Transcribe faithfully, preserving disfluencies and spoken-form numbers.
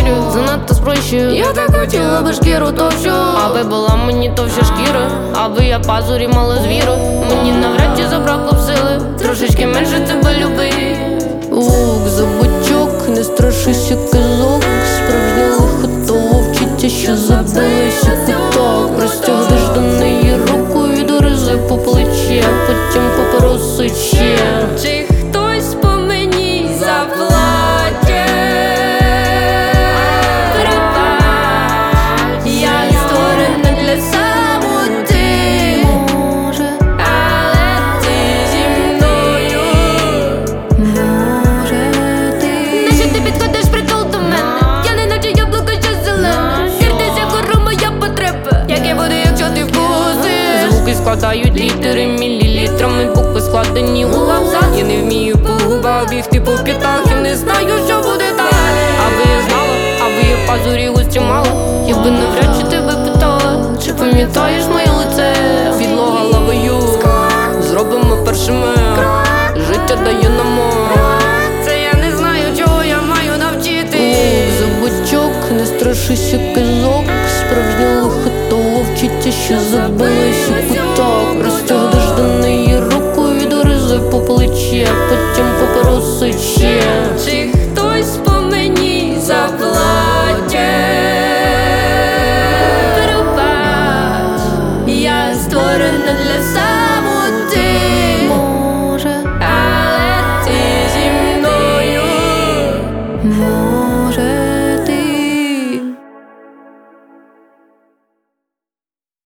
спрощую, занадто спрощую. Я так хотіла би шкіру товщу, аби була мені товща шкіра, аби я пазурі мала звіру. Мені навряд чи забракло б сили трошечки менше тебе любити. Лук за бочок, не страшися казок. Справжнє лихо то вовчиця, що забилась у куток. Розтягнеш до неї руку і дорези по плече, потім попросить ще. Чи хтось по мені заплаче? Я створена для самоти, Може, але ти зі мною. може ти. Нащо ти підходиш притул до мене? Я не наче яблуко, що зелене. Віртеся гору моя потреба. Як я буду, якщо ти вкусиш? Звуки складають літери мілілітрами, букви складені у абзац. Я не вмію по губах бігти по п'ятах і не знаю, що буде далі. Аби я знала, аби я пазурі гості мала, я би навряд чи тебе питала, чи пам'ятаєш моє лице? Підлога лавою, зробимо першими, життя дає нам. Це я не знаю, чого я маю навчити. Лук за бочок, не страшися казок. Справжнє лихо то вовчиця, що забилась у куток.